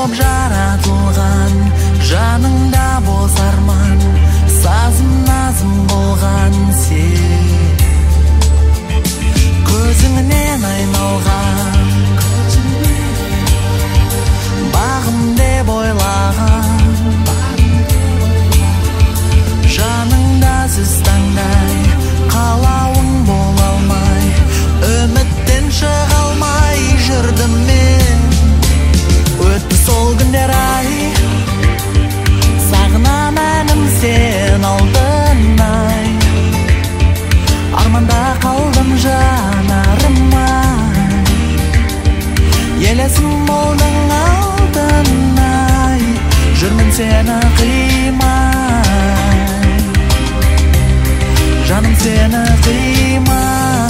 боп жаратылған, жаныңда бос арман, сазым назым болған сен. Көзіңнен айналған, бағым деп ойлаған, жаныңда сіз таңдай, қалауың бола алмай, үміттен шыға алмай жүрдім мен. Өтті сол күндер ай, сағынам әнім сен алтынай, арманда қалдым жанарымай, елесім болдың алтынай, жүрмін сені қимай, жаным сені қимай.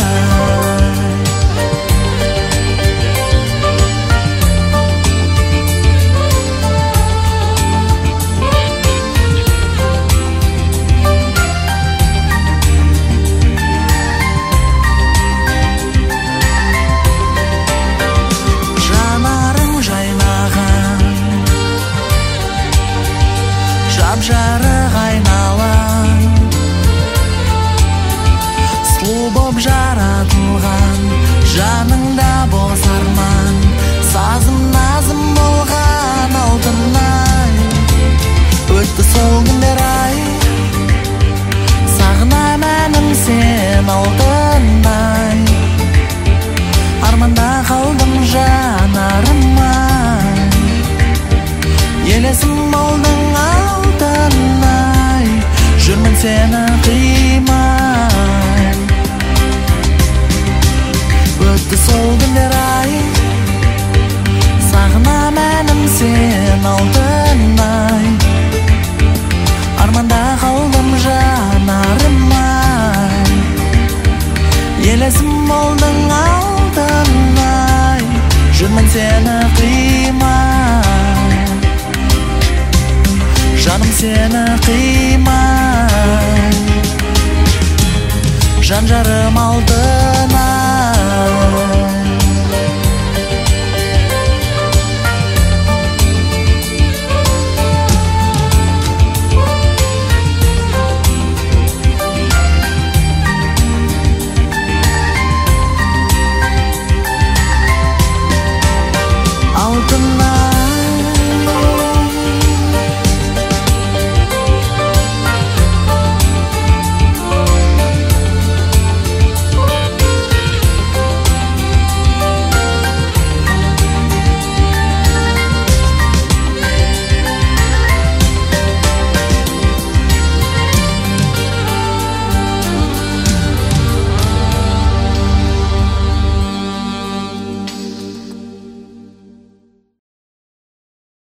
Жарық айналам, сұлу боп жаратылған, жаныңда бос арман, сазым назым болған алтынай. Өтті сол күндер ай, сағынам әнім сен алтынай, арманда қалдым жанарымай, елесім болдың алтынай, жүрмін сені қимай. Өтті сол күндер ай, сағынам әнім сен алтынай, арманда қалдым жанарымай, елесім болдың алтынай, жүрмін сені қимай, жаным сені қимай, жан жарым алтын.